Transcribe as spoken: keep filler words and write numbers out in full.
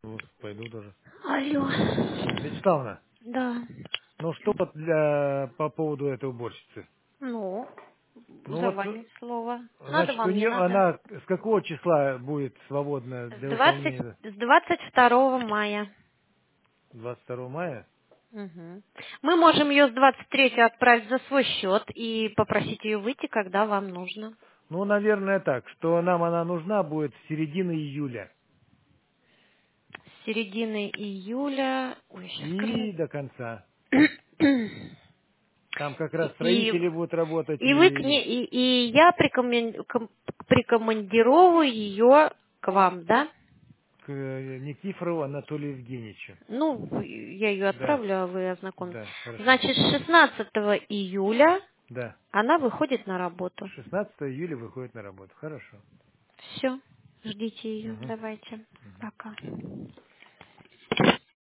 Вот, пойду тоже. Алло. Вячеславовна, Да. ну что вот для, по поводу этой уборщицы? Ну, Ну за вот, вами слово. Надо значит, у вам, не нее надо? она с какого числа будет свободна С для двадцать выполнения? с двадцать второго мая. двадцать второго мая? Мгм. Мы можем ее с двадцать третьего отправить за свой счет и попросить ее выйти, когда вам нужно. Ну, наверное, так, что нам она нужна будет в середине июля С середины июля... Ой, и сейчас до конца. скажу. Там как раз И, строители будут работать и вы к и ней, и, и я прикомен- ком- прикомандировую ее к вам, да? к э, Никифорову Анатолию Евгеньевичу. Ну, я ее Да, отправлю, а вы ознакомьтесь. да, хорошо. Значит, с шестнадцатого июля Да, она выходит на работу. шестнадцатого июля выходит на работу. Хорошо. Все, ждите ее, Мгм. давайте. Пока.